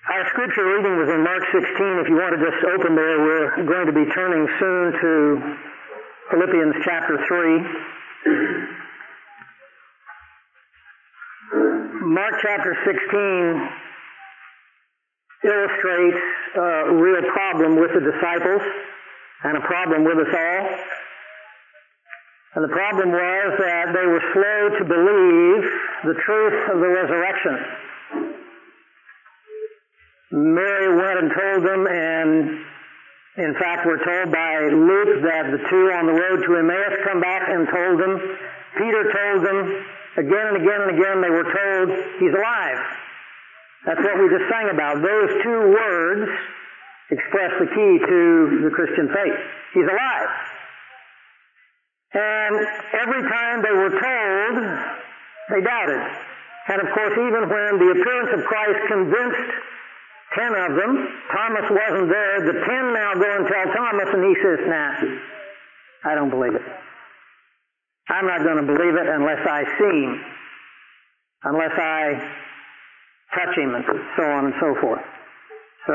Our scripture reading was in Mark 16. If you want to just open there, we're going to be turning soon to Philippians chapter 3. Mark chapter 16 illustrates a real problem with the disciples and a problem with us all. And the problem was that they were slow to believe the truth of the resurrection. Mary went and told them, and in fact we're told by Luke that the two on the road to Emmaus come back and told them. Peter told them again and again and again. They were told, he's alive. That's what we just sang about. Those two words express the key to the Christian faith. He's alive. And every time they were told, they doubted. And of course, even when the appearance of Christ convinced 10 of them, Thomas wasn't there. The 10 now go and tell Thomas, and he says, nah, I don't believe it. I'm not going to believe it unless I see him, unless I touch him, and so on and so forth. So,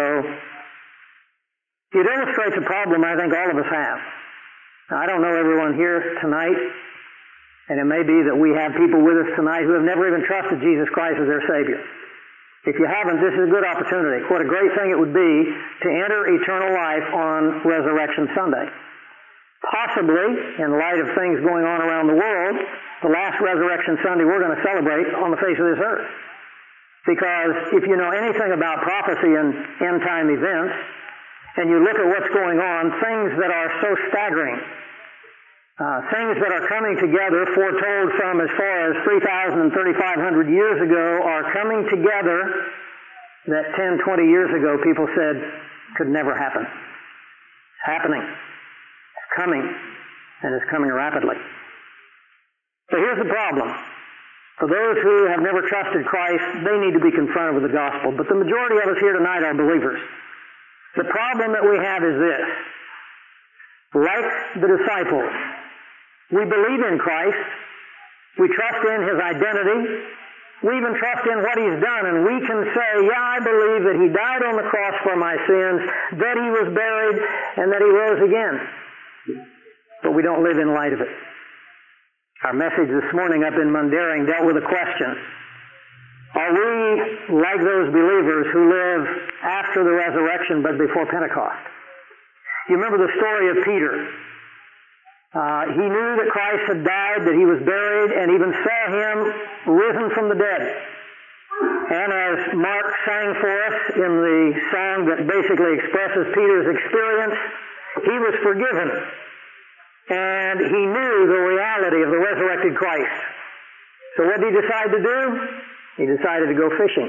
it illustrates a problem I think all of us have. Now, I don't know everyone here tonight, and it may be that we have people with us tonight who have never even trusted Jesus Christ as their Savior. If you haven't, this is a good opportunity. What a great thing it would be to enter eternal life on Resurrection Sunday. Possibly, in light of things going on around the world, the last Resurrection Sunday we're going to celebrate on the face of this earth. Because if you know anything about prophecy and end-time events, and you look at what's going on, things that are so staggering, things that are coming together, foretold from as far as 3,000 and 3,500 years ago, are coming together that 10, 20 years ago people said could never happen. It's happening. It's coming. And it's coming rapidly. So here's the problem. For those who have never trusted Christ, they need to be confronted with the gospel. But the majority of us here tonight are believers. The problem that we have is this. Like the disciples, we believe in Christ. We trust in His identity. We even trust in what He's done. And we can say, yeah, I believe that He died on the cross for my sins, that He was buried, and that He rose again. But we don't live in light of it. Our message this morning up in Mundaring dealt with a question. Are we like those believers who live after the resurrection but before Pentecost? You remember the story of Peter. He knew that Christ had died, that He was buried, and even saw Him risen from the dead. And as Mark sang for us in the song that basically expresses Peter's experience, he was forgiven. And he knew the reality of the resurrected Christ. So what did he decide to do? He decided to go fishing.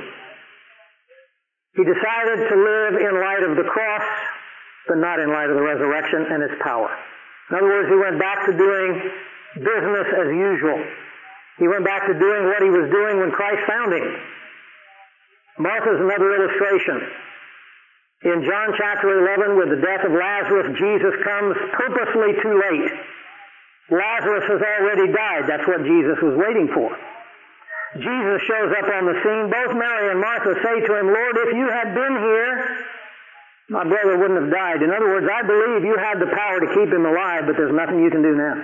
He decided to live in light of the cross, but not in light of the resurrection and its power. In other words, he went back to doing business as usual. He went back to doing what he was doing when Christ found him. Martha's another illustration. In John chapter 11, with the death of Lazarus, Jesus comes purposely too late. Lazarus has already died. That's what Jesus was waiting for. Jesus shows up on the scene. Both Mary and Martha say to him, Lord, if you had been here, my brother wouldn't have died. In other words, I believe you had the power to keep him alive, but there's nothing you can do now.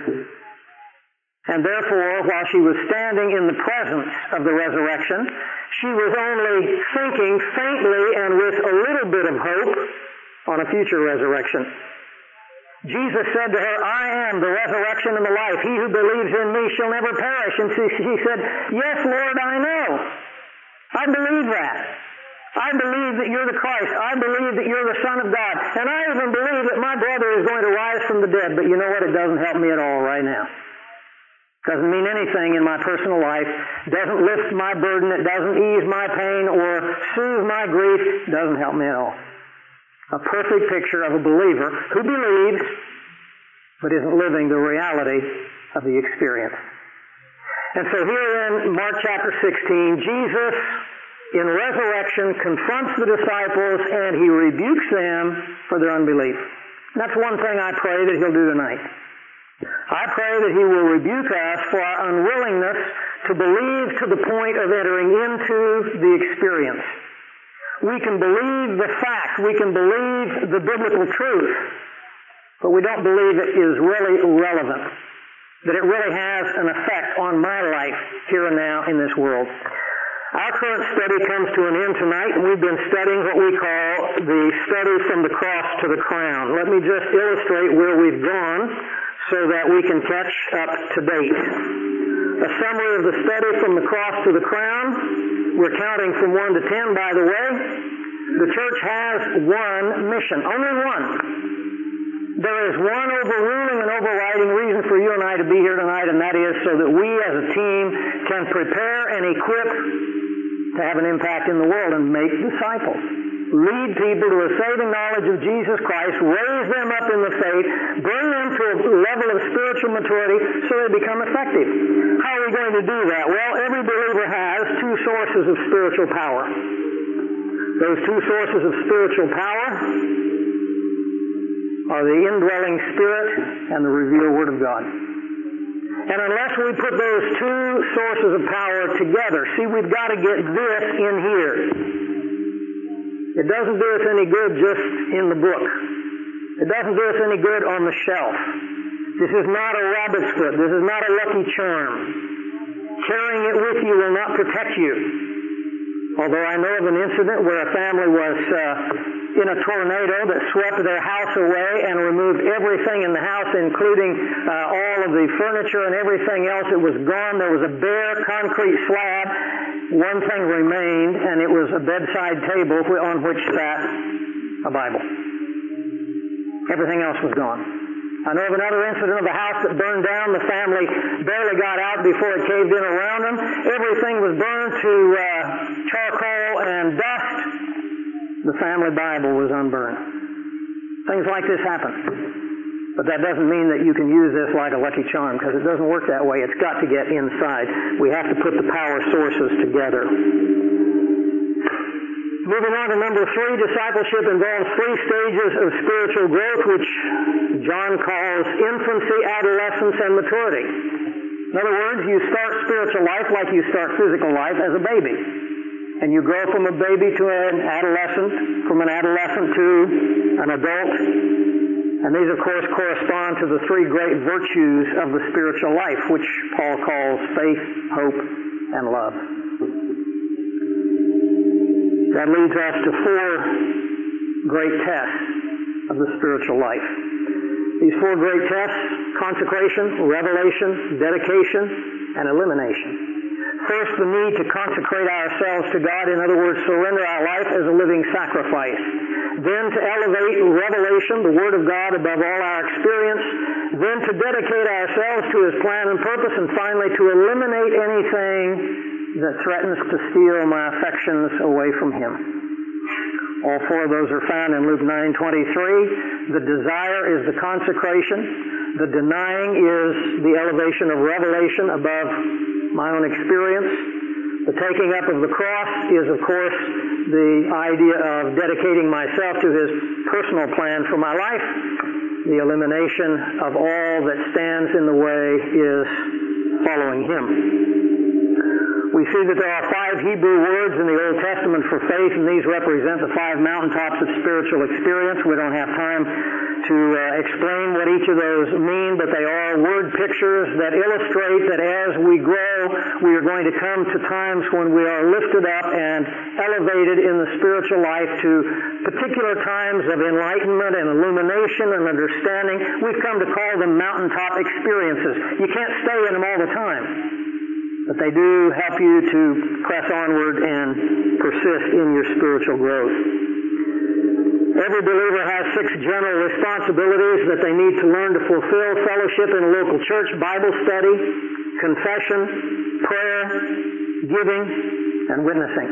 And therefore, while she was standing in the presence of the resurrection, she was only thinking faintly and with a little bit of hope on a future resurrection. Jesus said to her, I am the resurrection and the life. He who believes in me shall never perish. And she said, yes, Lord, I know. I believe that. I believe that you're the Christ. I believe that you're the Son of God. And I even believe that my brother is going to rise from the dead. But you know what? It doesn't help me at all right now. Doesn't mean anything in my personal life. Doesn't lift my burden. It doesn't ease my pain or soothe my grief. Doesn't help me at all. A perfect picture of a believer who believes but isn't living the reality of the experience. And so here in Mark chapter 16, Jesus in resurrection confronts the disciples and He rebukes them for their unbelief. And that's one thing I pray that He'll do tonight. I pray that He will rebuke us for our unwillingness to believe to the point of entering into the experience. We can believe the fact, we can believe the biblical truth, but we don't believe it is really relevant, that it really has an effect on my life here and now in this world. Our current study comes to an end tonight, and we've been studying what we call the study from the cross to the crown. Let me just illustrate where we've gone so that we can catch up to date. A summary of the study from the cross to the crown. We're counting from 1 to 10, by the way. The church has one mission, only one. There is one overruling and overriding reason for you and I to be here tonight, and that is so that we as a team can prepare and equip to have an impact in the world and make disciples. Lead people to a saving knowledge of Jesus Christ, raise them up in the faith, bring them to a level of spiritual maturity so they become effective. How are we going to do that? Well, every believer has two sources of spiritual power. Those two sources of spiritual power are the indwelling Spirit and the revealed Word of God. And unless we put those two sources of power together, see, we've got to get this in here. It doesn't do us any good just in the book. It doesn't do us any good on the shelf. This is not a rabbit's foot. This is not a lucky charm. Carrying it with you will not protect you. Although I know of an incident where a family was in a tornado that swept their house away and removed everything in the house, including all of the furniture and everything else. It was gone. There was a bare concrete slab. One thing remained, and it was a bedside table on which sat a Bible. Everything else was gone. I know of another incident of a house that burned down. The family barely got out before it caved in around them. Everything was burned to charcoal and dust. The family Bible was unburned. Things like this happen. But that doesn't mean that you can use this like a lucky charm, because it doesn't work that way. It's got to get inside. We have to put the power sources together. Moving on to number 3, discipleship involves 3 stages of spiritual growth, which John calls infancy, adolescence, and maturity. In other words, you start spiritual life like you start physical life as a baby. And you grow from a baby to an adolescent, from an adolescent to an adult. And these, of course, correspond to the 3 great virtues of the spiritual life, which Paul calls faith, hope, and love. That leads us to 4 great tests of the spiritual life. These 4 great tests: consecration, revelation, dedication, and elimination. First, the need to consecrate ourselves to God, in other words, surrender our life as a living sacrifice. Then to elevate revelation, the Word of God, above all our experience. Then to dedicate ourselves to His plan and purpose. And finally, to eliminate anything that threatens to steal my affections away from Him. All 4 of those are found in Luke 9:23. The desire is the consecration. The denying is the elevation of revelation above my own experience. The taking up of the cross is, of course, the idea of dedicating myself to His personal plan for my life. The elimination of all that stands in the way is following Him. We see that there are 5 Hebrew words in the Old Testament for faith, and these represent the 5 mountaintops of spiritual experience. We don't have time to explain what each of those mean, but they are word pictures that illustrate that as we grow, we are going to come to times when we are lifted up and elevated in the spiritual life to particular times of enlightenment and illumination and understanding. We've come to call them mountaintop experiences. You can't stay in them all the time, but they do help you to press onward and persist in your spiritual growth. Every believer has 6 general responsibilities that they need to learn to fulfill: fellowship in a local church, Bible study, confession, prayer, giving, and witnessing.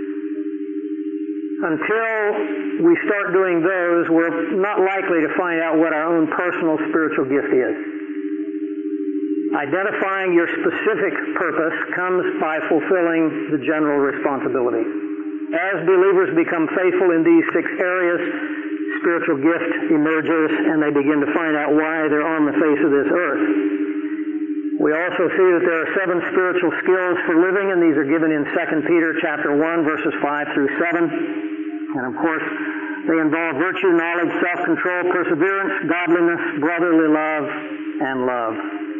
Until we start doing those, we're not likely to find out what our own personal spiritual gift is. Identifying your specific purpose comes by fulfilling the general responsibility. As believers become faithful in these 6 areas, spiritual gift emerges, and they begin to find out why they're on the face of this earth. We also see that there are 7 spiritual skills for living, and these are given in 2 Peter chapter 1, verses 5 through 7. And of course, they involve virtue, knowledge, self-control, perseverance, godliness, brotherly love, and love.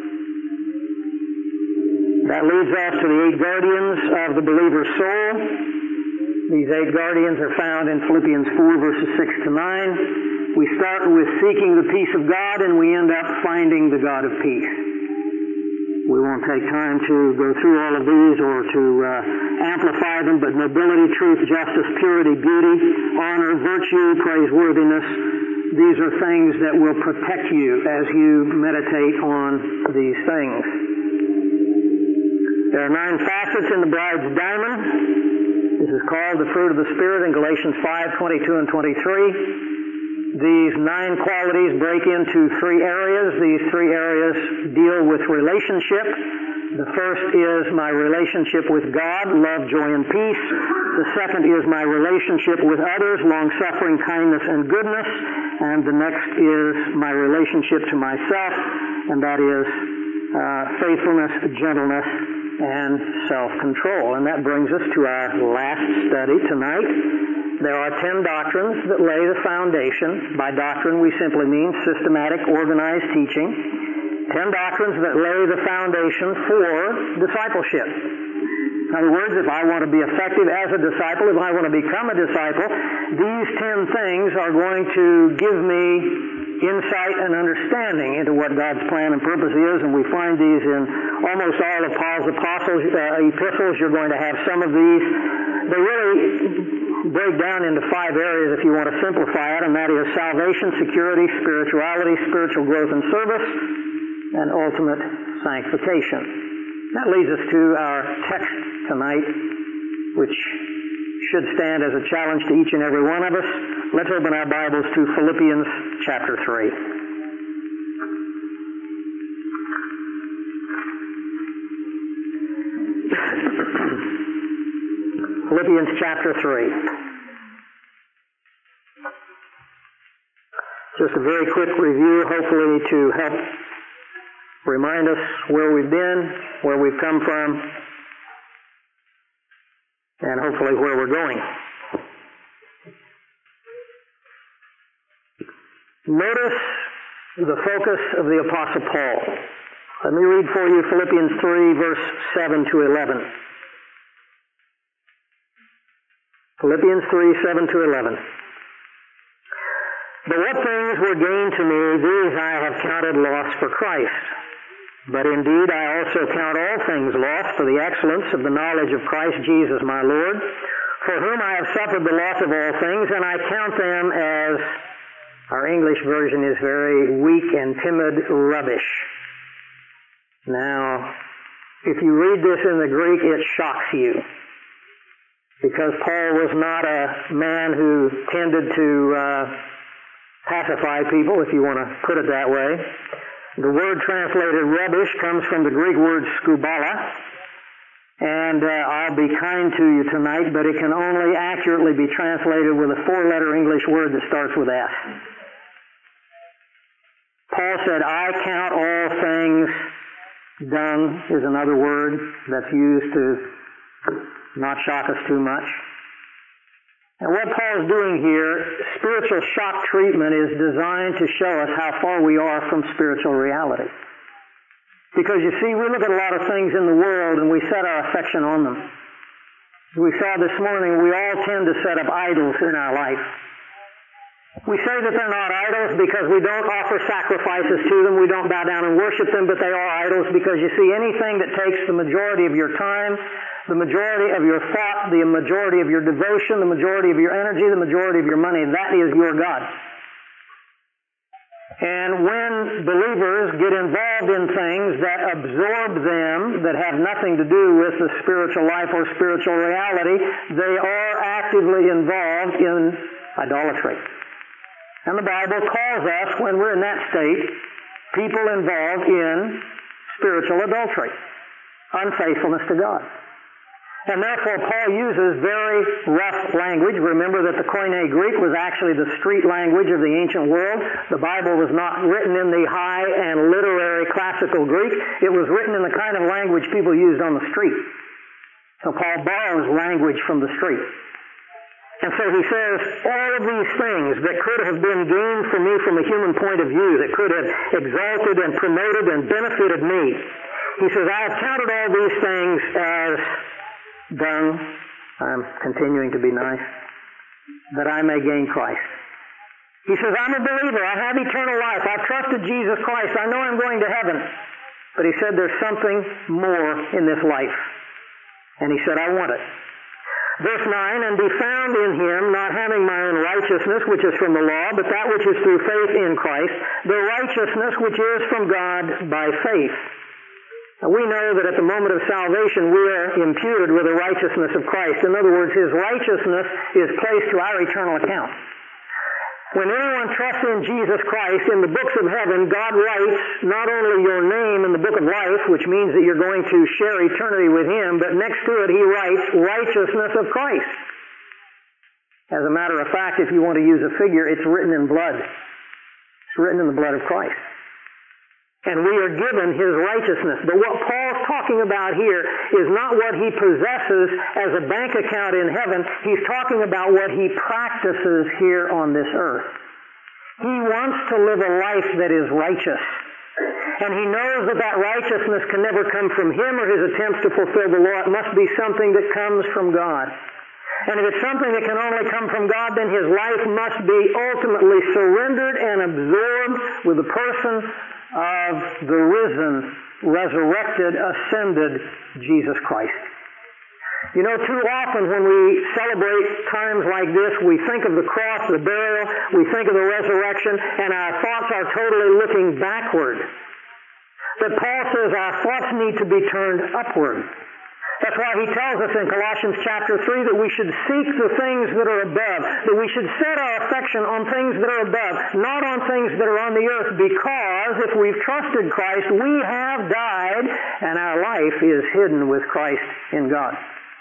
That leads us to the 8 guardians of the believer's soul. These 8 guardians are found in Philippians 4, verses 6 to 9. We start with seeking the peace of God, and we end up finding the God of peace. We won't take time to go through all of these or to amplify them, but nobility, truth, justice, purity, beauty, honor, virtue, praiseworthiness, these are things that will protect you as you meditate on these things. There are 9 facets in the bride's diamond. This is called the fruit of the Spirit in Galatians 5, 22 and 23. These 9 qualities break into 3 areas. These 3 areas deal with relationship. The first is my relationship with God, love, joy, and peace. The second is my relationship with others, long-suffering, kindness, and goodness. And the next is my relationship to myself, and that is faithfulness, gentleness, and self-control. And that brings us to our last study tonight. There are 10 doctrines that lay the foundation. By doctrine, we simply mean systematic, organized teaching. 10 doctrines that lay the foundation for discipleship. In other words, if I want to be effective as a disciple, if I want to become a disciple, these 10 things are going to give me insight and understanding into what God's plan and purpose is, and we find these in almost all of Paul's epistles. You're going to have some of these. They really break down into 5 areas if you want to simplify it, and that is salvation, security, spirituality, spiritual growth and service, and ultimate sanctification. That leads us to our text tonight, which should stand as a challenge to each and every one of us. Let's open our Bibles to Philippians chapter 3. Philippians chapter 3. Just a very quick review, hopefully to help remind us where we've been, where we've come from, and hopefully where we're going. Notice the focus of the Apostle Paul. Let me read for you Philippians 3, verse 7 to 11. Philippians 3, 7 to 11. But what things were gain to me, these I have counted loss for Christ. But indeed I also count all things lost for the excellence of the knowledge of Christ Jesus my Lord, for whom I have suffered the loss of all things, and I count them as, our English version is very weak and timid, rubbish. Now, if you read this in the Greek, it shocks you. Because Paul was not a man who tended to pacify people, if you want to put it that way. The word translated rubbish comes from the Greek word skubala, and I'll be kind to you tonight, but it can only accurately be translated with a 4-letter English word that starts with S. Paul said, I count all things dung is another word that's used to not shock us too much. And what Paul's doing here, spiritual shock treatment, is designed to show us how far we are from spiritual reality. Because you see, we look at a lot of things in the world and we set our affection on them. As we saw this morning, we all tend to set up idols in our life. We say that they're not idols because we don't offer sacrifices to them, we don't bow down and worship them, but they are idols because you see, anything that takes the majority of your time, the majority of your thought, the majority of your devotion, the majority of your energy, the majority of your money, that is your God. And when believers get involved in things that absorb them, that have nothing to do with the spiritual life or spiritual reality, they are actively involved in idolatry. And the Bible calls us, when we're in that state, people involved in spiritual adultery, unfaithfulness to God. And therefore, Paul uses very rough language. Remember that the Koine Greek was actually the street language of the ancient world. The Bible was not written in the high and literary classical Greek. It was written in the kind of language people used on the street. So Paul borrows language from the street. And so he says, all of these things that could have been gained for me from a human point of view, that could have exalted and promoted and benefited me, he says, I have counted all these things as dung. I'm continuing to be nice. That I may gain Christ. He says, I'm a believer. I have eternal life. I've trusted Jesus Christ. I know I'm going to heaven. But he said, there's something more in this life. And he said, I want it. Verse 9, and be found in him, not having my own righteousness, which is from the law, but that which is through faith in Christ, the righteousness which is from God by faith. Now, we know that at the moment of salvation, we are imputed with the righteousness of Christ. In other words, his righteousness is placed to our eternal account. When anyone trusts in Jesus Christ, in the books of heaven, God writes not only your name in the book of life, which means that you're going to share eternity with him, but next to it he writes righteousness of Christ. As a matter of fact, if you want to use a figure, it's written in blood. It's written in the blood of Christ. And we are given his righteousness. But what Paul's talking about here is not what he possesses as a bank account in heaven. He's talking about what he practices here on this earth. He wants to live a life that is righteous. And he knows that that righteousness can never come from him or his attempts to fulfill the law. It must be something that comes from God. And if it's something that can only come from God, then his life must be ultimately surrendered and absorbed with the person of the risen, resurrected, ascended Jesus Christ. You know, too often when we celebrate times like this, we think of the cross, the burial, we think of the resurrection, and our thoughts are totally looking backward. But Paul says our thoughts need to be turned upward. That's why he tells us in Colossians chapter 3 that we should seek the things that are above, that we should set our affection on things that are above, not on things that are on the earth, because if we've trusted Christ, we have died, and our life is hidden with Christ in God.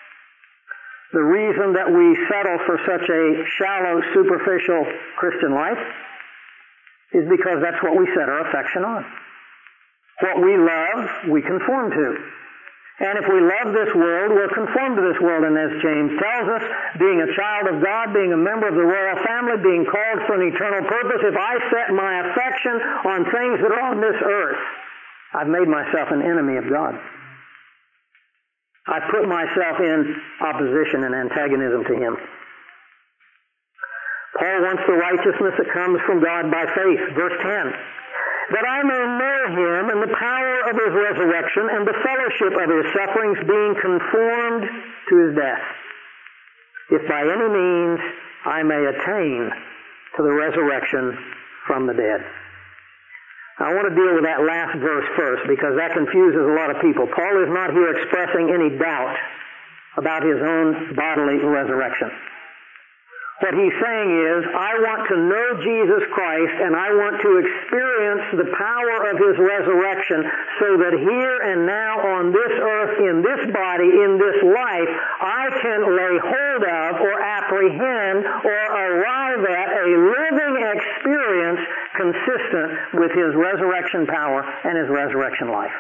The reason that we settle for such a shallow, superficial Christian life is because that's what we set our affection on. What we love, we conform to. And if we love this world, we're conformed to this world. And as James tells us, being a child of God, being a member of the royal family, being called for an eternal purpose, if I set my affection on things that are on this earth, I've made myself an enemy of God. I've put myself in opposition and antagonism to him. Paul wants the righteousness that comes from God by faith. Verse 10. That I may know him and the power of his resurrection and the fellowship of his sufferings, being conformed to his death, if by any means I may attain to the resurrection from the dead. I want to deal with that last verse first because that confuses a lot of people. Paul is not here expressing any doubt about his own bodily resurrection. What he's saying is, I want to know Jesus Christ and I want to experience the power of his resurrection so that here and now on this earth, in this body, in this life, I can lay hold of or apprehend or arrive at a living experience consistent with his resurrection power and his resurrection life.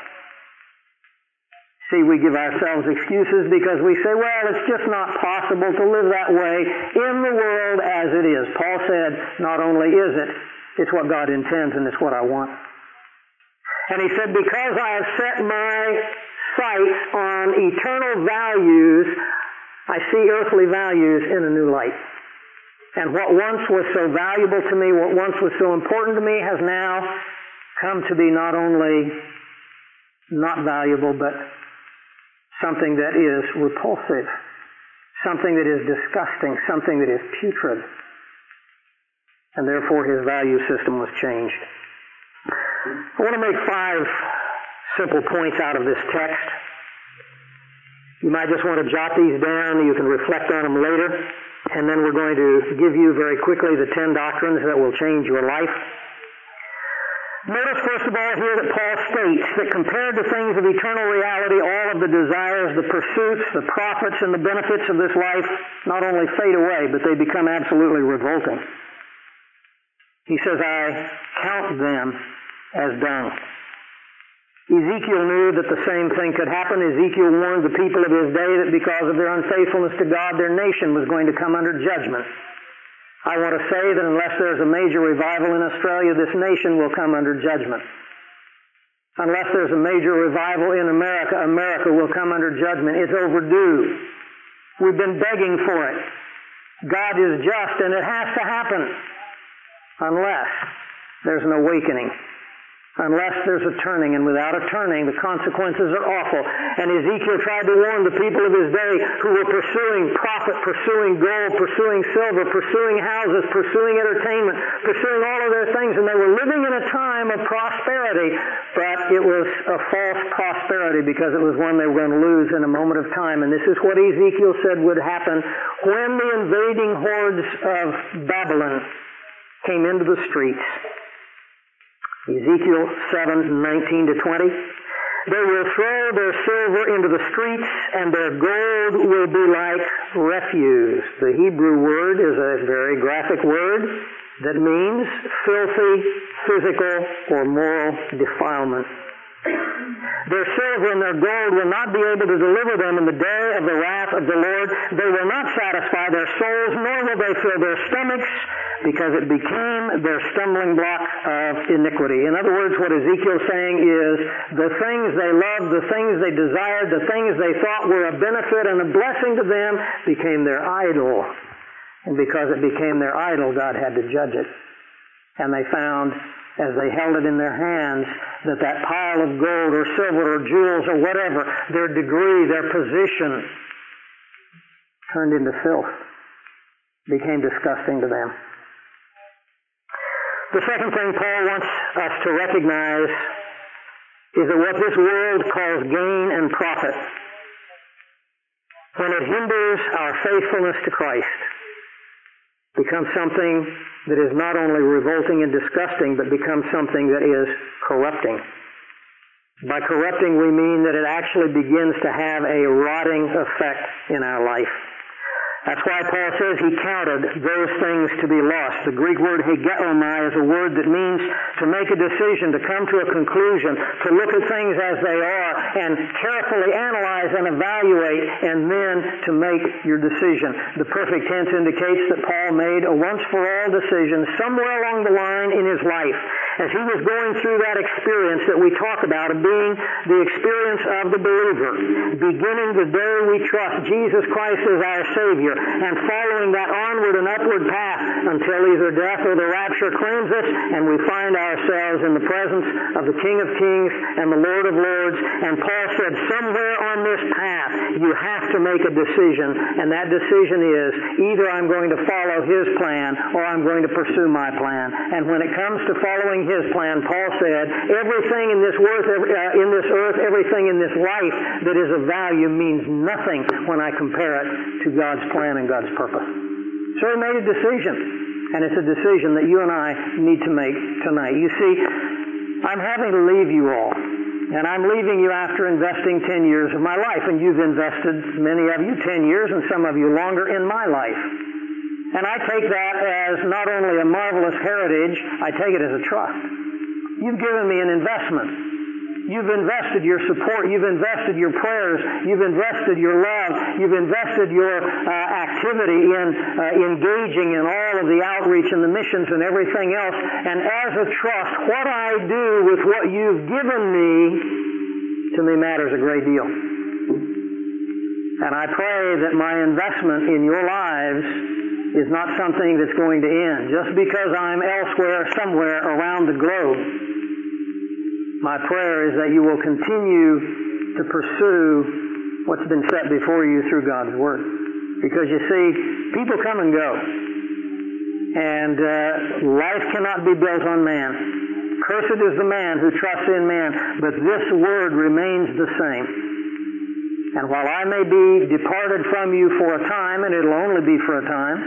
See, we give ourselves excuses because we say, well, it's just not possible to live that way in the world as it is. Paul said, not only is it, it's what God intends and it's what I want. And he said, because I have set my sights on eternal values, I see earthly values in a new light. And what once was so valuable to me, what once was so important to me, has now come to be not only not valuable, but something that is repulsive, something that is disgusting, something that is putrid. And therefore his value system was changed. I want to make 5 simple points out of this text. You might just want to jot these down. You can reflect on them later. And then we're going to give you very quickly the 10 doctrines that will change your life. Notice, first of all, here that Paul states that compared to things of eternal reality, all of the desires, the pursuits, the profits, and the benefits of this life not only fade away, but they become absolutely revolting. He says, I count them as dung. Ezekiel knew that the same thing could happen. Ezekiel warned the people of his day that because of their unfaithfulness to God, their nation was going to come under judgment. I want to say that unless there's a major revival in Australia, this nation will come under judgment. Unless there's a major revival in America, America will come under judgment. It's overdue. We've been begging for it. God is just, and it has to happen unless there's an awakening. Unless there's a turning, and without a turning, the consequences are awful. And Ezekiel tried to warn the people of his day who were pursuing profit, pursuing gold, pursuing silver, pursuing houses, pursuing entertainment, pursuing all of their things, and they were living in a time of prosperity, but it was a false prosperity because it was one they were going to lose in a moment of time. And this is what Ezekiel said would happen when the invading hordes of Babylon came into the streets. Ezekiel 7:19-20. They will throw their silver into the streets, and their gold will be like refuse. The Hebrew word is a very graphic word that means filthy, physical, or moral defilement. Their silver and their gold will not be able to deliver them in the day of the wrath of the Lord. They will not satisfy their souls, nor will they fill their stomachs, because it became their stumbling block of iniquity. In other words, what Ezekiel's saying is the things they loved, the things they desired, the things they thought were a benefit and a blessing to them became their idol. And because it became their idol, God had to judge it. And they found, as they held it in their hands, that pile of gold or silver or jewels or whatever, their degree, their position, turned into filth, became disgusting to them. The second thing Paul wants us to recognize is that what this world calls gain and profit, when it hinders our faithfulness to Christ, becomes something that is not only revolting and disgusting, but becomes something that is corrupting. By corrupting, we mean that it actually begins to have a rotting effect in our life. That's why Paul says he counted those things to be lost. The Greek word hegeomai is a word that means to make a decision, to come to a conclusion, to look at things as they are, and carefully analyze and evaluate, and then to make your decision. The perfect tense indicates that Paul made a once-for-all decision somewhere along the line in his life. As he was going through that experience that we talk about, of being the experience of the believer, beginning the day we trust Jesus Christ as our Savior, and following that onward and upward path until either death or the rapture claims us, and we find ourselves in the presence of the King of Kings and the Lord of Lords. And Paul said, somewhere on this path, you have to make a decision, and that decision is, either I'm going to follow His plan, or I'm going to pursue my plan. And when it comes to following His plan, Paul said, everything in this earth, everything in this life that is of value means nothing when I compare it to God's plan and God's purpose. So he made a decision, and it's a decision that you and I need to make tonight. You see, I'm having to leave you all, and I'm leaving you after investing 10 years of my life, and you've invested, many of you, 10 years, and some of you longer in my life. And I take that as not only a marvelous heritage, I take it as a trust. You've given me an investment. You've invested your support. You've invested your prayers. You've invested your love. You've invested your activity in engaging in all of the outreach and the missions and everything else. And as a trust, what I do with what you've given me, to me matters a great deal. And I pray that my investment in your lives is not something that's going to end just because I'm elsewhere, somewhere around the globe. My prayer is that you will continue to pursue what's been set before you through God's Word. Because you see, people come and go. And life cannot be built on man. Cursed is the man who trusts in man, but this Word remains the same. And while I may be departed from you for a time, and it'll only be for a time,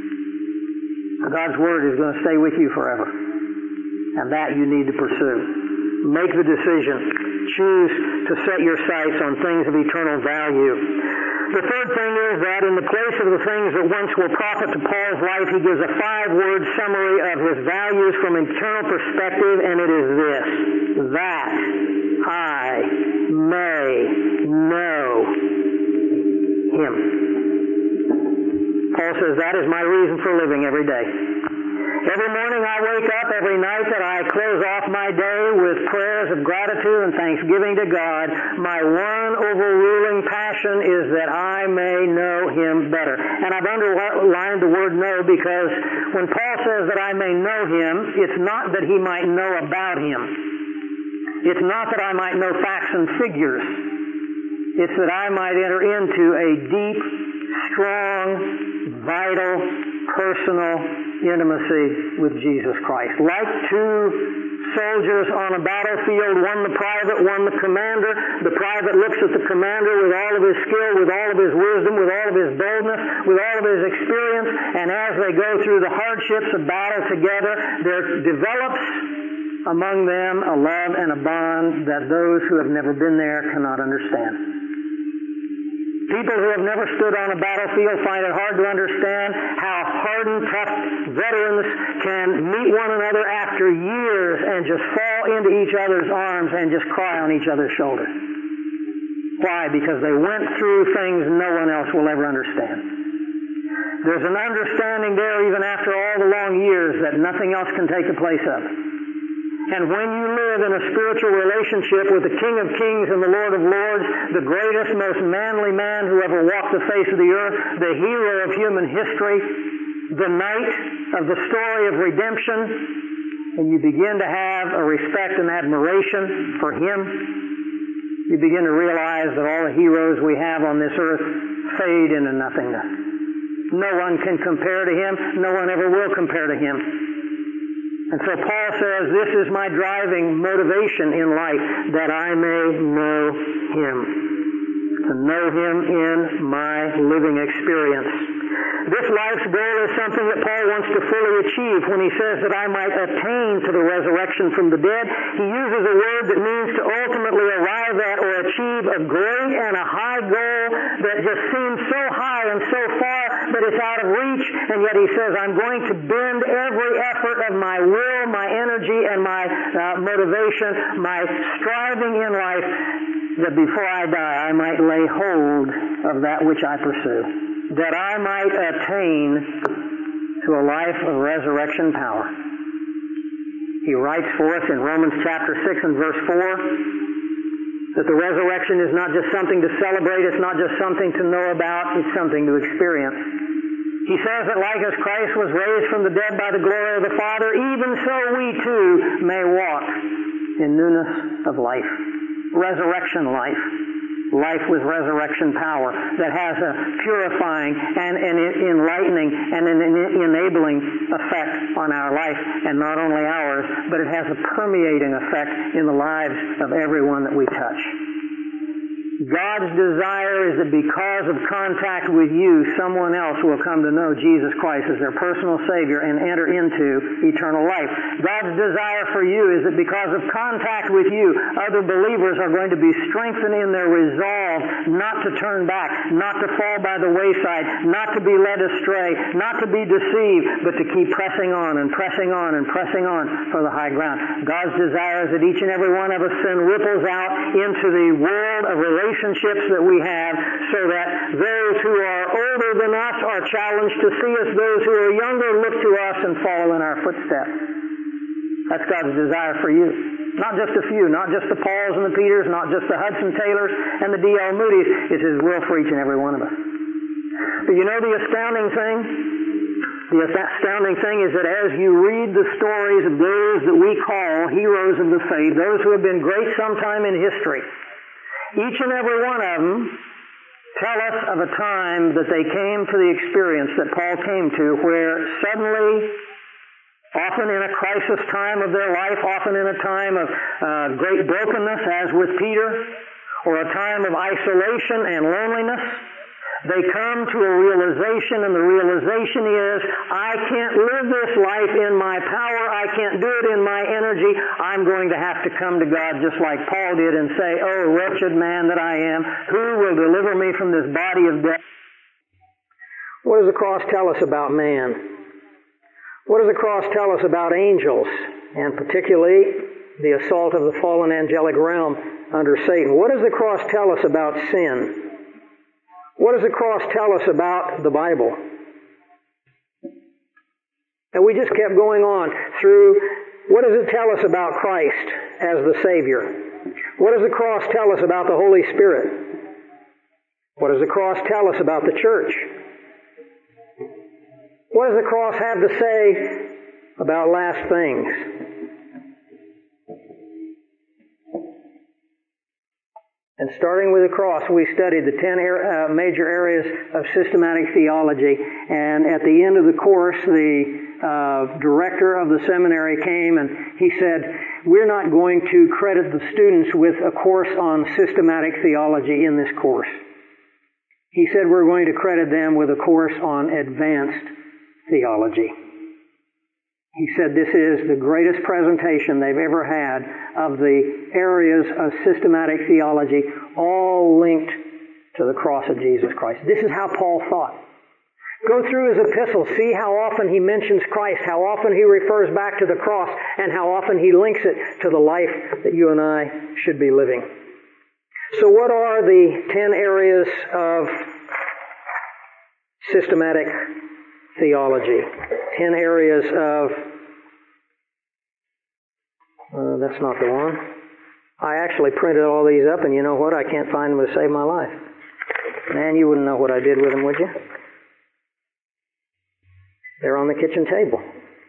God's Word is going to stay with you forever. And that you need to pursue. Make the decision. Choose to set your sights on things of eternal value. The third thing is that in the place of the things that once were profit to Paul's life, he gives a 5-word summary of his values from an eternal perspective, and it is this: that I may know Him. Paul says that is my reason for living every day. Every morning I wake up, every night that I close off my day with prayers of gratitude and thanksgiving to God, my one overruling passion is that I may know Him better. And I've underlined the word know because when Paul says that I may know Him, it's not that he might know about Him. It's not that I might know facts and figures. It's that I might enter into a deep, strong, vital, personal intimacy with Jesus Christ. Like two soldiers on a battlefield, one the private, one the commander. The private looks at the commander with all of his skill, with all of his wisdom, with all of his boldness, with all of his experience, and as they go through the hardships of battle together, there develops among them a love and a bond that those who have never been there cannot understand. People who have never stood on a battlefield find it hard to understand how hardened, tough veterans can meet one another after years and just fall into each other's arms and just cry on each other's shoulders. Why? Because they went through things no one else will ever understand. There's an understanding there even after all the long years that nothing else can take the place of. And when you live in a spiritual relationship with the King of Kings and the Lord of Lords, the greatest, most manly man who ever walked the face of the earth, the hero of human history, the knight of the story of redemption, and you begin to have a respect and admiration for Him, you begin to realize that all the heroes we have on this earth fade into nothingness. No one can compare to Him. No one ever will compare to Him. And so Paul says, this is my driving motivation in life, that I may know Him. To know Him in my living experience. This life's goal is something that Paul wants to fully achieve when he says that I might attain to the resurrection from the dead. He uses a word that means to ultimately arrive at or achieve a great and a high goal that just seems so high and so far that it's out of reach, and yet he says, I'm going to bend every effort of my will, my energy, and my motivation, my striving in life, that before I die I might lay hold of that which I pursue, that I might attain to a life of resurrection power. He writes for us in Romans chapter 6 and verse 4 that the resurrection is not just something to celebrate, it's not just something to know about, it's something to experience. He says that like as Christ was raised from the dead by the glory of the Father, even so we too may walk in newness of life. Resurrection life. Life with resurrection power that has a purifying and an enlightening and an enabling effect on our life, and not only ours, but it has a permeating effect in the lives of everyone that we touch. God's desire is that because of contact with you, someone else will come to know Jesus Christ as their personal Savior and enter into eternal life. God's desire for you is that because of contact with you, other believers are going to be strengthened in their resolve not to turn back, not to fall by the wayside, not to be led astray, not to be deceived, but to keep pressing on and pressing on and pressing on for the high ground. God's desire is that each and every one of us then ripples out into the world of relationships that we have, so that those who are older than us are challenged to see us, those who are younger look to us and follow in our footsteps. That's God's desire for you. Not just a few, not just the Pauls and the Peters, not just the Hudson Taylors and the D.L. Moody's. It's His will for each and every one of us. But you know the astounding thing? The astounding thing is that as you read the stories of those that we call heroes of the faith, those who have been great sometime in history, each and every one of them tell us of a time that they came to the experience that Paul came to, where suddenly, often in a crisis time of their life, often in a time of great brokenness, as with Peter, or a time of isolation and loneliness, they come to a realization, and the realization is, I can't live this life in my power, I can't do it in my energy, I'm going to have to come to God just like Paul did and say, oh, wretched man that I am, who will deliver me from this body of death? What does the cross tell us about man? What does the cross tell us about angels, and particularly the assault of the fallen angelic realm under Satan. What does the cross tell us about sin? What does the cross tell us about the Bible? And we just kept going on through, what does it tell us about Christ as the Savior? What does the cross tell us about the Holy Spirit? What does the cross tell us about the church? What does the cross have to say about last things? And starting with the cross, we studied the 10 major areas of systematic theology. And at the end of the course, the director of the seminary came and he said, we're not going to credit the students with a course on systematic theology in this course. He said we're going to credit them with a course on advanced theology. He said this is the greatest presentation they've ever had of the areas of systematic theology, all linked to the cross of Jesus Christ. This is how Paul thought. Go through his epistles, see how often he mentions Christ, how often he refers back to the cross, and how often he links it to the life that you and I should be living. So what are the 10 areas of systematic theology? 10 areas of... that's not the one. I actually printed all these up, and you know what? I can't find them to save my life. Man, you wouldn't know what I did with them, would you? They're on the kitchen table.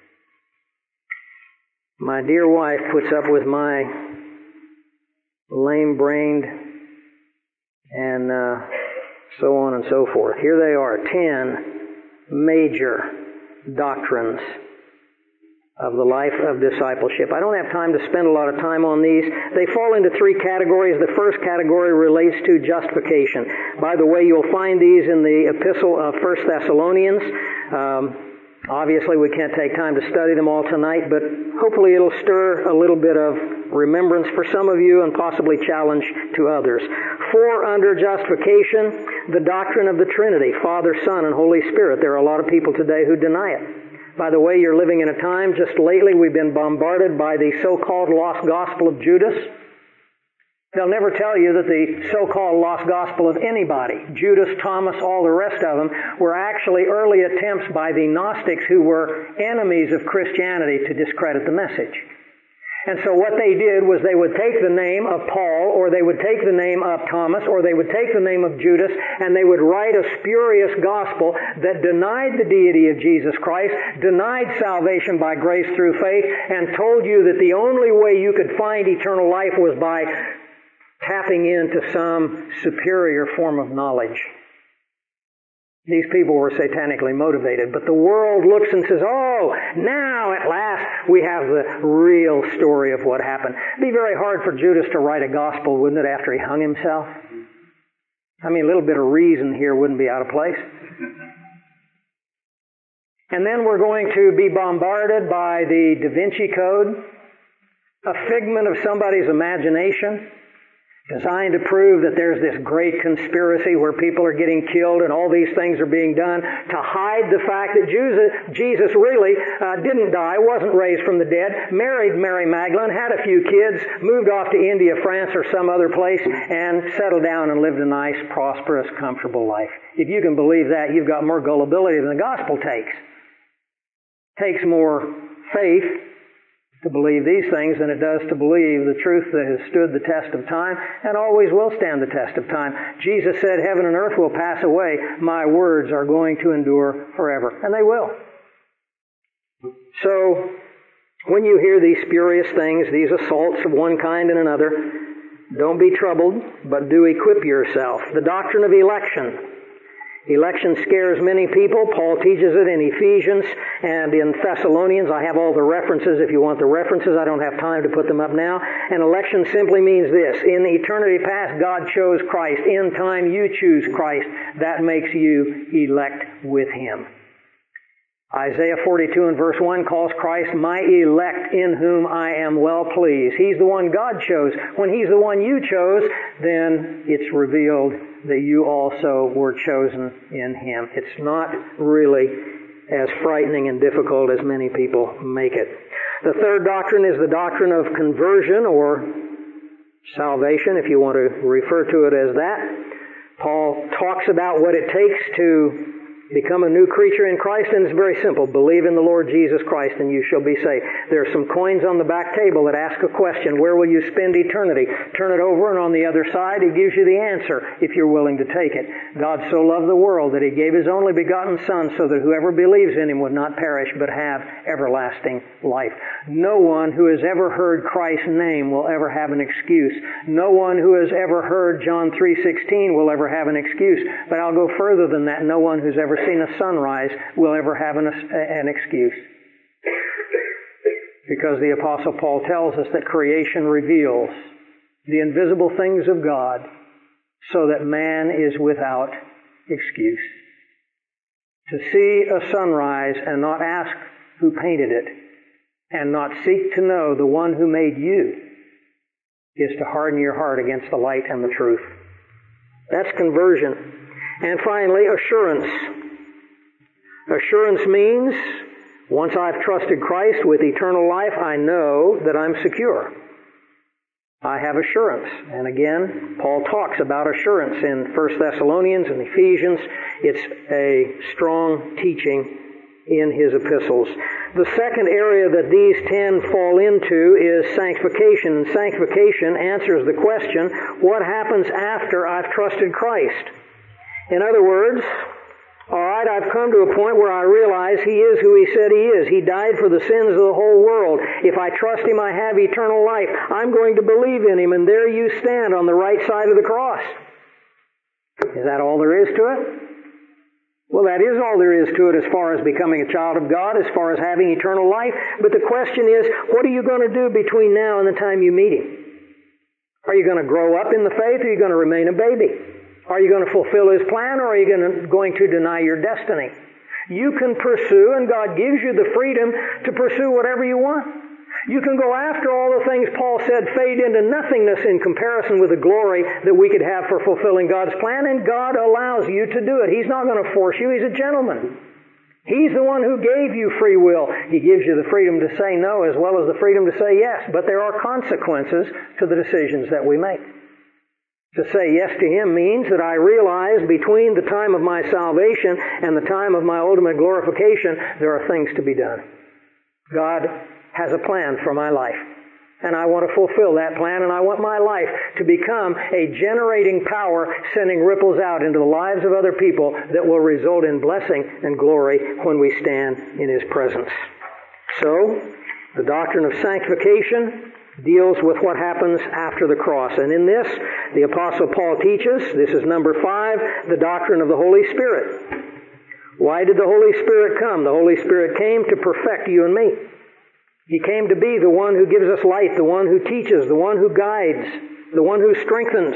My dear wife puts up with my lame-brained and so on and so forth. Here they are, 10 major doctrines of the life of discipleship. I don't have time to spend a lot of time on these. They fall into 3 categories. The first category relates to justification. By the way, you'll find these in the epistle of 1 Thessalonians. Obviously, we can't take time to study them all tonight, but hopefully it'll stir a little bit of remembrance for some of you and possibly challenge to others. 4, under justification, the doctrine of the Trinity, Father, Son, and Holy Spirit. There are a lot of people today who deny it. By the way, you're living in a time, just lately we've been bombarded by the so-called lost gospel of Judas. They'll never tell you that the so-called lost gospel of anybody, Judas, Thomas, all the rest of them, were actually early attempts by the Gnostics who were enemies of Christianity to discredit the message. And so what they did was they would take the name of Paul, or they would take the name of Thomas, or they would take the name of Judas, and they would write a spurious gospel that denied the deity of Jesus Christ, denied salvation by grace through faith, and told you that the only way you could find eternal life was by tapping into some superior form of knowledge. These people were satanically motivated, but the world looks and says, oh, now at last we have the real story of what happened. It'd be very hard for Judas to write a gospel, wouldn't it, after he hung himself? I mean, a little bit of reason here wouldn't be out of place. And then we're going to be bombarded by the Da Vinci Code, a figment of somebody's imagination, designed to prove that there's this great conspiracy where people are getting killed and all these things are being done to hide the fact that Jesus really didn't die, wasn't raised from the dead, married Mary Magdalene, had a few kids, moved off to India, France, or some other place, and settled down and lived a nice, prosperous, comfortable life. If you can believe that, you've got more gullibility than the gospel takes. Takes more faith to believe these things than it does to believe the truth that has stood the test of time and always will stand the test of time. Jesus said, heaven and earth will pass away. My words are going to endure forever. And they will. So, when you hear these spurious things, these assaults of one kind and another, don't be troubled, but do equip yourself. The doctrine of election. Election scares many people. Paul teaches it in Ephesians and in Thessalonians. I have all the references if you want the references. I don't have time to put them up now. And election simply means this. In eternity past, God chose Christ. In time, you choose Christ. That makes you elect with Him. Isaiah 42 and verse 1 calls Christ my elect in whom I am well pleased. He's the one God chose. When He's the one you chose, then it's revealed that you also were chosen in Him. It's not really as frightening and difficult as many people make it. The third doctrine is the doctrine of conversion or salvation, if you want to refer to it as that. Paul talks about what it takes to become a new creature in Christ, and it's very simple. Believe in the Lord Jesus Christ and you shall be saved. There are some coins on the back table that ask a question, where will you spend eternity? Turn it over, and on the other side it gives you the answer if you're willing to take it. God so loved the world that He gave His only begotten Son so that whoever believes in Him would not perish but have everlasting life. No one who has ever heard Christ's name will ever have an excuse. No one who has ever heard John 3:16 will ever have an excuse. But I'll go further than that. No one who's ever seen a sunrise will ever have an excuse. Because the Apostle Paul tells us that creation reveals the invisible things of God so that man is without excuse. To see a sunrise and not ask who painted it and not seek to know the one who made you is to harden your heart against the light and the truth. That's conversion. And finally, assurance. Assurance means, once I've trusted Christ with eternal life, I know that I'm secure. I have assurance. And again, Paul talks about assurance in 1 Thessalonians and Ephesians. It's a strong teaching in his epistles. The second area that these 10 fall into is sanctification. And sanctification answers the question, what happens after I've trusted Christ? In other words, all right, I've come to a point where I realize He is who He said He is. He died for the sins of the whole world. If I trust Him, I have eternal life. I'm going to believe in Him, and there you stand on the right side of the cross. Is that all there is to it? Well, that is all there is to it as far as becoming a child of God, as far as having eternal life. But the question is, what are you going to do between now and the time you meet Him? Are you going to grow up in the faith, or are you going to remain a baby? Are you going to fulfill His plan, or are you going to deny your destiny? You can pursue, and God gives you the freedom to pursue whatever you want. You can go after all the things Paul said fade into nothingness in comparison with the glory that we could have for fulfilling God's plan, and God allows you to do it. He's not going to force you. He's a gentleman. He's the one who gave you free will. He gives you the freedom to say no as well as the freedom to say yes. But there are consequences to the decisions that we make. To say yes to Him means that I realize between the time of my salvation and the time of my ultimate glorification, there are things to be done. God has a plan for my life. And I want to fulfill that plan, and I want my life to become a generating power, sending ripples out into the lives of other people that will result in blessing and glory when we stand in His presence. So, the doctrine of sanctification deals with what happens after the cross. And in this, the Apostle Paul teaches, this is number 5, the doctrine of the Holy Spirit. Why did the Holy Spirit come? The Holy Spirit came to perfect you and me. He came to be the one who gives us light, the one who teaches, the one who guides, the one who strengthens.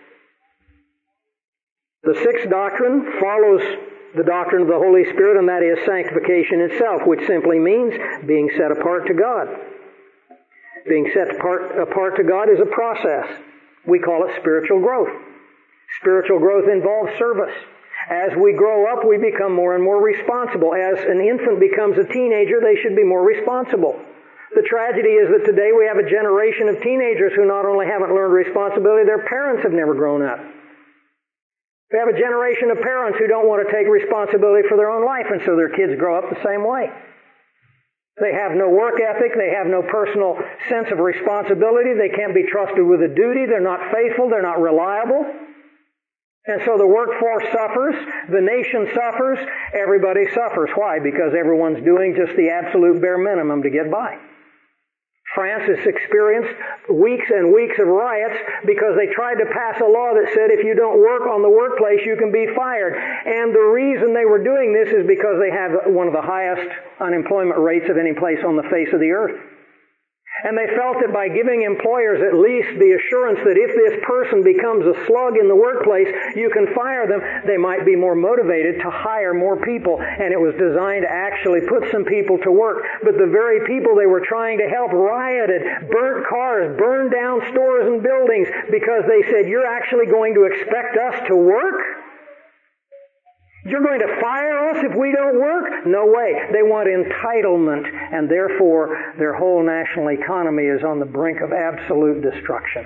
The sixth doctrine follows the doctrine of the Holy Spirit, and that is sanctification itself, which simply means being set apart to God. Being set apart to God is a process. We call it spiritual growth. Spiritual growth involves service. As we grow up, we become more and more responsible. As an infant becomes a teenager, they should be more responsible. The tragedy is that today we have a generation of teenagers who not only haven't learned responsibility, their parents have never grown up. We have a generation of parents who don't want to take responsibility for their own life, and so their kids grow up the same way. They have no work ethic. They have no personal sense of responsibility. They can't be trusted with a duty. They're not faithful. They're not reliable. And so the workforce suffers. The nation suffers. Everybody suffers. Why? Because everyone's doing just the absolute bare minimum to get by. France has experienced weeks and weeks of riots because they tried to pass a law that said if you don't work on the workplace, you can be fired. And the reason they were doing this is because they have one of the highest unemployment rates of any place on the face of the earth. And they felt that by giving employers at least the assurance that if this person becomes a slug in the workplace, you can fire them, they might be more motivated to hire more people. And it was designed to actually put some people to work. But the very people they were trying to help rioted, burnt cars, burned down stores and buildings because they said, you're actually going to expect us to work? You're going to fire us if we don't work? No way. They want entitlement, and therefore their whole national economy is on the brink of absolute destruction.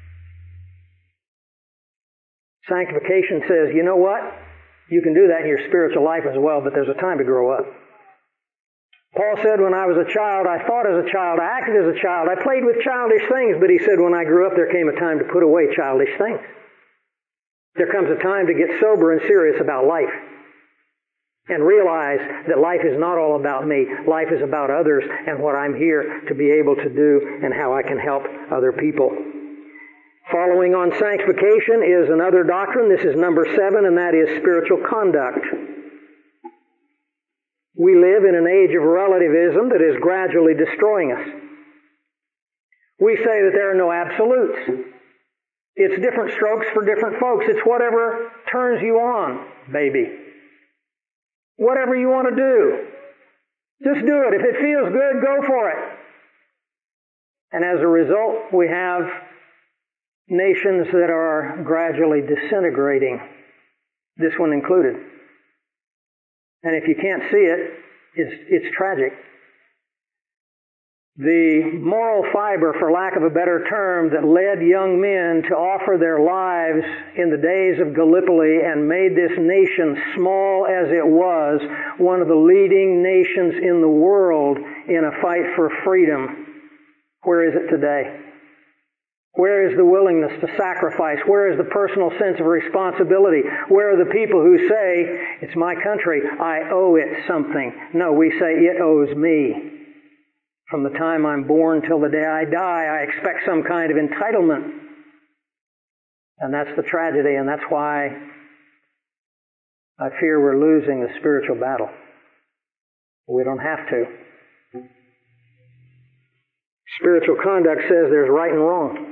Sanctification says, you know what? You can do that in your spiritual life as well, but there's a time to grow up. Paul said, when I was a child, I thought as a child, I acted as a child, I played with childish things, but he said, when I grew up, there came a time to put away childish things. There comes a time to get sober and serious about life and realize that life is not all about me. Life is about others and what I'm here to be able to do and how I can help other people. Following on sanctification is another doctrine. This is number 7, and that is spiritual conduct. We live in an age of relativism that is gradually destroying us. We say that there are no absolutes. It's different strokes for different folks. It's whatever turns you on, baby. Whatever you want to do. Just do it. If it feels good, go for it. And as a result, we have nations that are gradually disintegrating, this one included. And if you can't see it, it's tragic. The moral fiber, for lack of a better term, that led young men to offer their lives in the days of Gallipoli and made this nation, small as it was, one of the leading nations in the world in a fight for freedom. Where is it today? Where is the willingness to sacrifice? Where is the personal sense of responsibility? Where are the people who say, it's my country, I owe it something? No, we say, it owes me. From the time I'm born till the day I die, I expect some kind of entitlement. And that's the tragedy, and that's why I fear we're losing the spiritual battle. We don't have to. Spiritual conduct says there's right and wrong.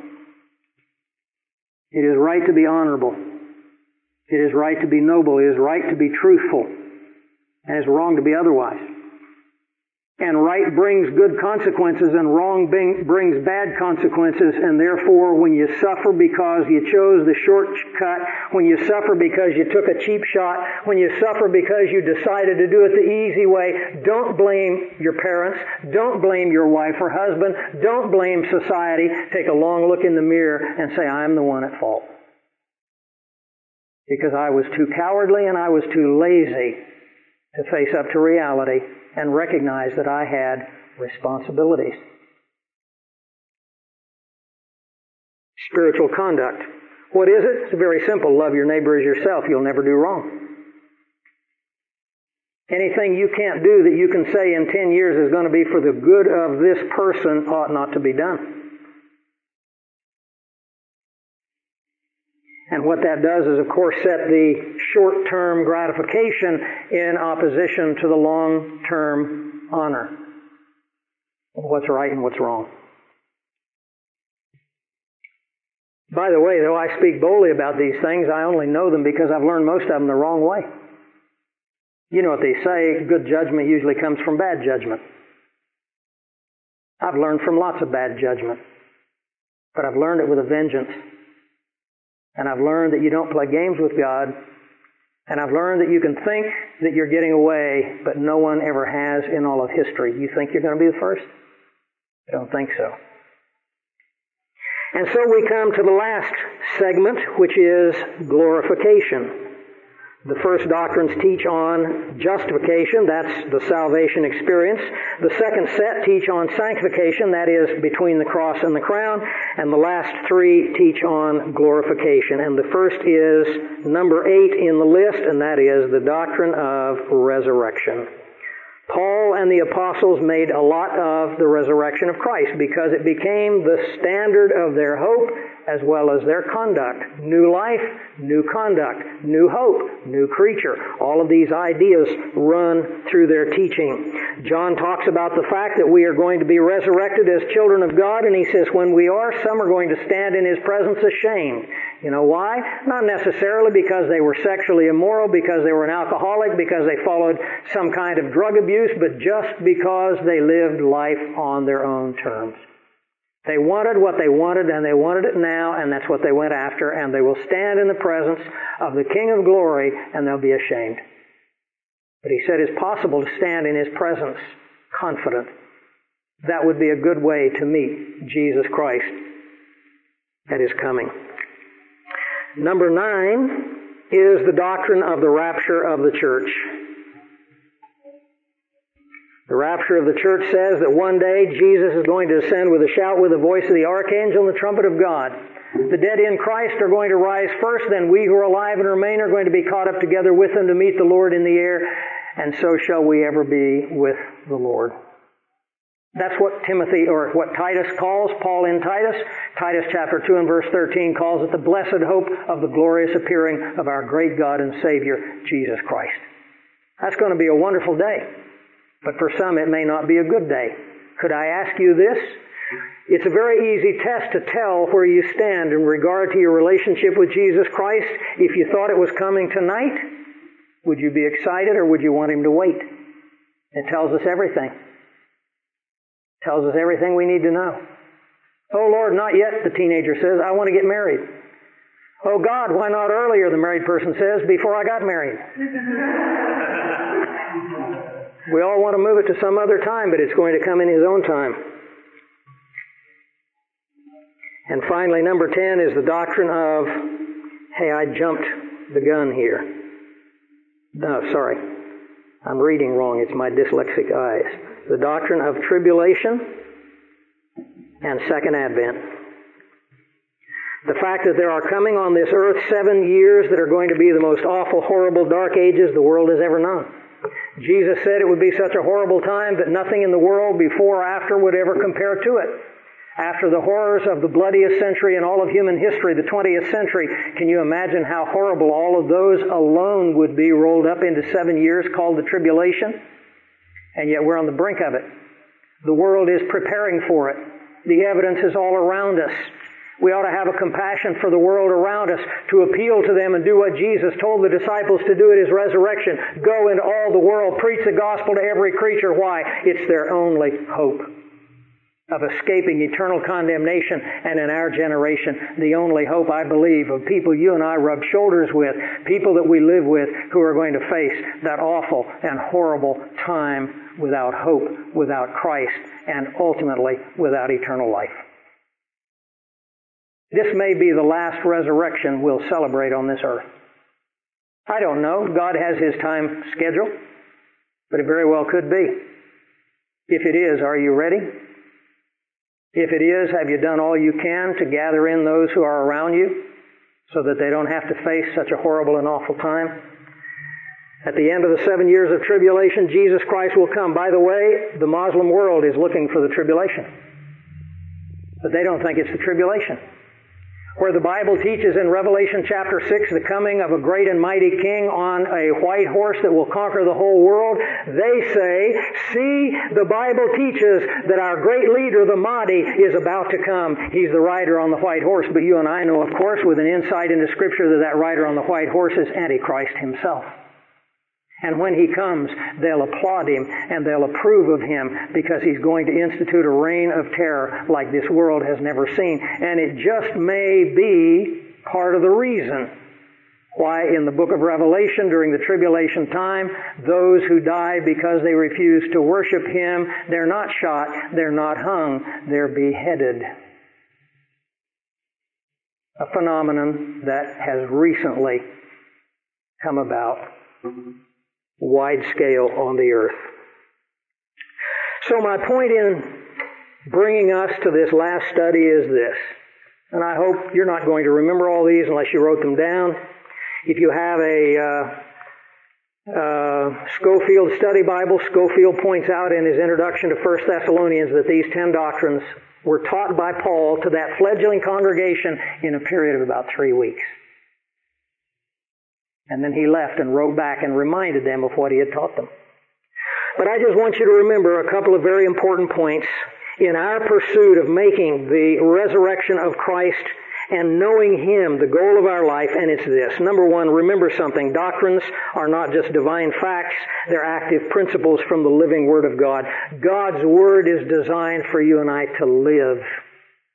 It is right to be honorable. It is right to be noble. It is right to be truthful. And it's wrong to be otherwise. And right brings good consequences, and wrong brings bad consequences. And therefore, when you suffer because you chose the shortcut, when you suffer because you took a cheap shot, when you suffer because you decided to do it the easy way, don't blame your parents, don't blame your wife or husband, don't blame society. Take a long look in the mirror and say, I'm the one at fault. Because I was too cowardly and I was too lazy to face up to reality and recognize that I had responsibilities. Spiritual conduct. What is it? It's very simple. Love your neighbor as yourself. You'll never do wrong. Anything you can't do that you can say in 10 years is going to be for the good of this person ought not to be done. And what that does is, of course, set the short-term gratification in opposition to the long-term honor of what's right and what's wrong. By the way, though I speak boldly about these things, I only know them because I've learned most of them the wrong way. You know what they say, good judgment usually comes from bad judgment. I've learned from lots of bad judgment, but I've learned it with a vengeance. And I've learned that you don't play games with God. And I've learned that you can think that you're getting away, but no one ever has in all of history. You think you're going to be the first? I don't think so. And so we come to the last segment, which is glorification. The first doctrines teach on justification, that's the salvation experience. The second set teach on sanctification, that is between the cross and the crown. And the last 3 teach on glorification. And the first is number 8 in the list, and that is the doctrine of resurrection. Paul and the apostles made a lot of the resurrection of Christ because it became the standard of their hope as well as their conduct. New life, new conduct, new hope, new creature. All of these ideas run through their teaching. John talks about the fact that we are going to be resurrected as children of God, and he says when we are, some are going to stand in His presence ashamed. You know why? Not necessarily because they were sexually immoral, because they were an alcoholic, because they followed some kind of drug abuse, but just because they lived life on their own terms. They wanted what they wanted, and they wanted it now, and that's what they went after, and they will stand in the presence of the King of glory, and they'll be ashamed. But he said it's possible to stand in his presence confident. That would be a good way to meet Jesus Christ at his coming. Number 9 is the doctrine of the rapture of the church. The rapture of the church says that one day Jesus is going to ascend with a shout, with the voice of the archangel and the trumpet of God. The dead in Christ are going to rise first, then we who are alive and remain are going to be caught up together with them to meet the Lord in the air, and so shall we ever be with the Lord. That's what Timothy, or what Titus calls, Paul in Titus. Titus chapter 2 and verse 13 calls it the blessed hope of the glorious appearing of our great God and Savior, Jesus Christ. That's going to be a wonderful day. But for some, it may not be a good day. Could I ask you this? It's a very easy test to tell where you stand in regard to your relationship with Jesus Christ. If you thought it was coming tonight, would you be excited or would you want him to wait? It tells us everything. It tells us everything we need to know. Oh Lord, not yet, the teenager says. I want to get married. Oh God, why not earlier, the married person says, before I got married. We all want to move it to some other time, but it's going to come in his own time. And finally, number 10 is the doctrine of, hey, I jumped the gun here. No, sorry. I'm reading wrong. It's my dyslexic eyes. The doctrine of tribulation and second advent. The fact that there are coming on this earth 7 years that are going to be the most awful, horrible, dark ages the world has ever known. Jesus said it would be such a horrible time that nothing in the world before or after would ever compare to it. After the horrors of the bloodiest century in all of human history, the 20th century, can you imagine how horrible all of those alone would be rolled up into 7 years called the tribulation? And yet we're on the brink of it. The world is preparing for it. The evidence is all around us. We ought to have a compassion for the world around us, to appeal to them and do what Jesus told the disciples to do at his resurrection. Go into all the world, preach the gospel to every creature. Why? It's their only hope of escaping eternal condemnation, and in our generation, the only hope, I believe, of people you and I rub shoulders with, people that we live with who are going to face that awful and horrible time without hope, without Christ, and ultimately without eternal life. This may be the last resurrection we'll celebrate on this earth. I don't know. God has his time schedule, but it very well could be. If it is, are you ready? If it is, have you done all you can to gather in those who are around you so that they don't have to face such a horrible and awful time? At the end of the 7 years of tribulation, Jesus Christ will come. By the way, the Muslim world is looking for the tribulation, but they don't think it's the tribulation. Where the Bible teaches in Revelation chapter 6 the coming of a great and mighty king on a white horse that will conquer the whole world, they say, see, the Bible teaches that our great leader, the Mahdi, is about to come. He's the rider on the white horse. But you and I know, of course, with an insight into Scripture, that that rider on the white horse is Antichrist himself. And when he comes, they'll applaud him and they'll approve of him because he's going to institute a reign of terror like this world has never seen. And it just may be part of the reason why in the book of Revelation during the tribulation time, those who die because they refuse to worship him, they're not shot, they're not hung, they're beheaded. A phenomenon that has recently come about. Wide scale on the earth. So my point in bringing us to this last study is this, and I hope you're not going to remember all these unless you wrote them down. If you have a Scofield Study Bible, Scofield points out in his introduction to 1 Thessalonians that these 10 doctrines were taught by Paul to that fledgling congregation in a period of about 3 weeks. And then he left and wrote back and reminded them of what he had taught them. But I just want you to remember a couple of very important points in our pursuit of making the resurrection of Christ and knowing him the goal of our life, and it's this. Number one, remember something. Doctrines are not just divine facts. They're active principles from the living Word of God. God's Word is designed for you and I to live.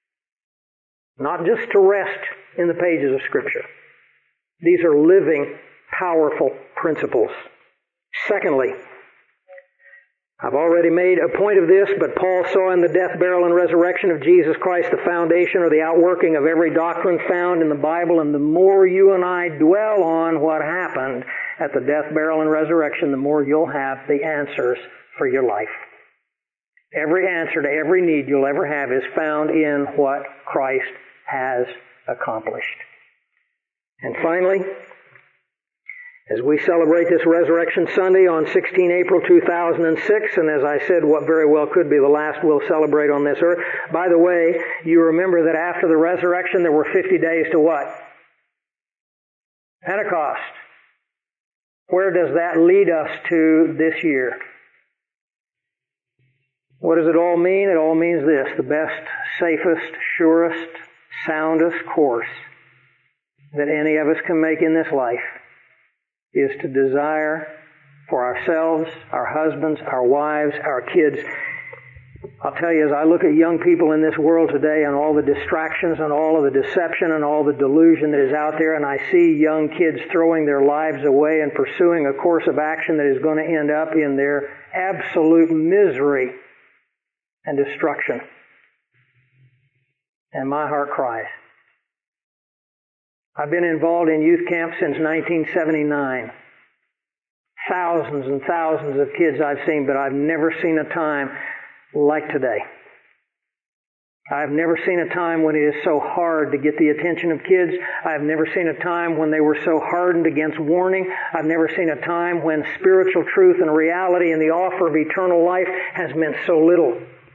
not just to rest in the pages of Scripture. These are living, powerful principles. Secondly, I've already made a point of this, but Paul saw in the death, burial, and resurrection of Jesus Christ the foundation or the outworking of every doctrine found in the Bible, and the more you and I dwell on what happened at the death, burial, and resurrection, the more you'll have the answers for your life. Every answer to every need you'll ever have is found in what Christ has accomplished. And finally, as we celebrate this Resurrection Sunday on 16 April 2006, and as I said, what very well could be the last we'll celebrate on this earth. By the way, you remember that after the resurrection there were 50 days to what? Pentecost. Where does that lead us to this year? What does it all mean? It all means this: the best, safest, surest, soundest course that any of us can make in this life is to desire for ourselves, our husbands, our wives, our kids. I'll tell you, as I look at young people in this world today and all the distractions and all of the deception and all the delusion that is out there, and I see young kids throwing their lives away and pursuing a course of action that is going to end up in their absolute misery and destruction. And my heart cries. I've been involved in youth camp since 1979. Thousands and thousands of kids I've seen, but I've never seen a time like today. I've never seen a time when it is so hard to get the attention of kids. I've never seen a time when they were so hardened against warning. I've never seen a time when spiritual truth and reality and the offer of eternal life has meant so little.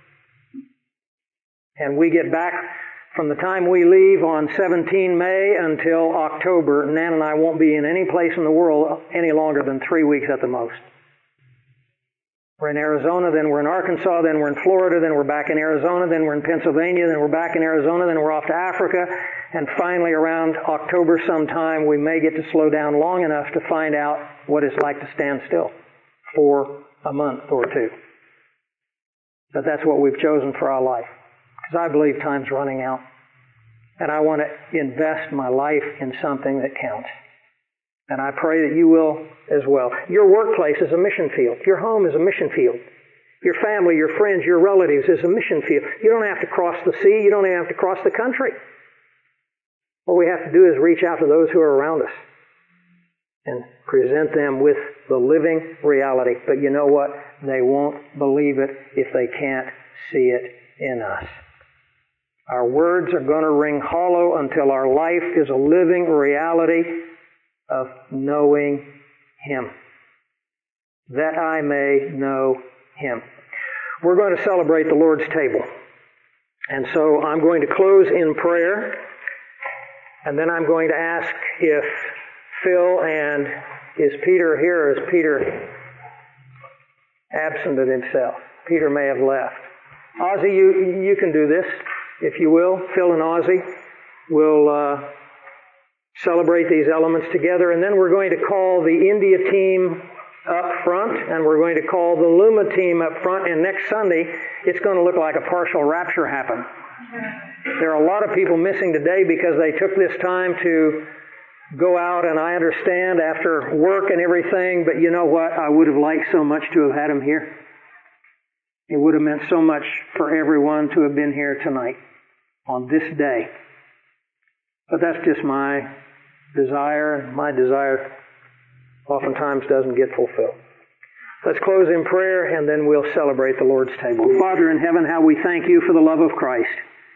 And we get back from the time we leave on 17 May until October. Nan and I won't be in any place in the world any longer than 3 weeks at the most. We're in Arizona, then we're in Arkansas, then we're in Florida, then we're back in Arizona, then we're in Pennsylvania, then we're back in Arizona, then we're off to Africa, and finally around October sometime we may get to slow down long enough to find out what it's like to stand still for a month or two. But that's what we've chosen for our life. Because I believe time's running out. And I want to invest my life in something that counts. And I pray that you will as well. Your workplace is a mission field. Your home is a mission field. Your family, your friends, your relatives is a mission field. You don't have to cross the sea. You don't even have to cross the country. What we have to do is reach out to those who are around us and present them with the living reality. But you know what? They won't believe it if they can't see it in us. Our words are going to ring hollow until our life is a living reality of knowing Him. That I may know Him. We're going to celebrate the Lord's table. And so I'm going to close in prayer. And then I'm going to ask if Phil and is Peter here, or is Peter absented himself? Peter may have left. Ozzy, you can do this, if you will. Phil and Ozzy will celebrate these elements together. And then we're going to call the India team up front, and we're going to call the Luma team up front. And next Sunday, it's going to look like a partial rapture happened. There are a lot of people missing today because they took this time to go out, and I understand after work and everything, but you know what? I would have liked so much to have had them here. It would have meant so much for everyone to have been here tonight on this day. But that's just my desire, and my desire oftentimes doesn't get fulfilled. Let's close in prayer, and then we'll celebrate the Lord's table. Father in heaven, how we thank you for the love of Christ.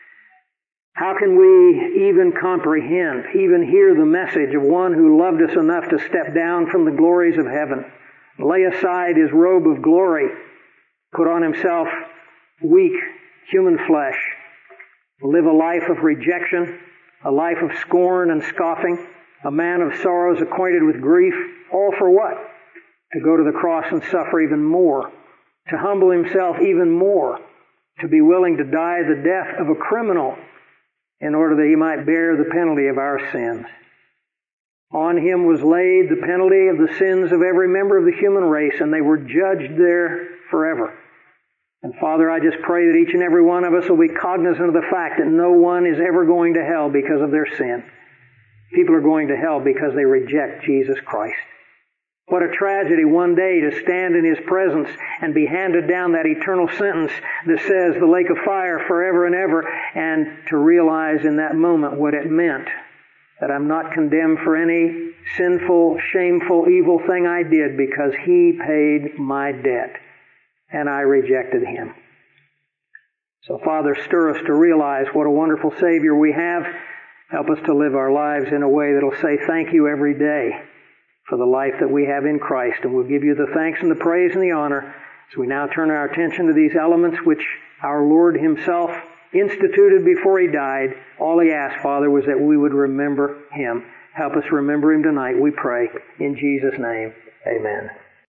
How can we even comprehend, even hear the message of one who loved us enough to step down from the glories of heaven, lay aside his robe of glory, put on himself weak human flesh, live a life of rejection, a life of scorn and scoffing, a man of sorrows, acquainted with grief, all for what? To go to the cross and suffer even more, to humble himself even more, to be willing to die the death of a criminal in order that he might bear the penalty of our sins. On him was laid the penalty of the sins of every member of the human race, and they were judged there forever. And Father, I just pray that each and every one of us will be cognizant of the fact that no one is ever going to hell because of their sin. People are going to hell because they reject Jesus Christ. What a tragedy one day to stand in His presence and be handed down that eternal sentence that says the lake of fire forever and ever, and to realize in that moment what it meant, that I'm not condemned for any sinful, shameful, evil thing I did because He paid my debt and I rejected Him. So Father, stir us to realize what a wonderful Savior we have. Help us to live our lives in a way that will say thank you every day for the life that we have in Christ. And we'll give you the thanks and the praise and the honor as we now turn our attention to these elements which our Lord Himself instituted before He died. All He asked, Father, was that we would remember Him. Help us remember Him tonight, we pray. In Jesus' name, amen.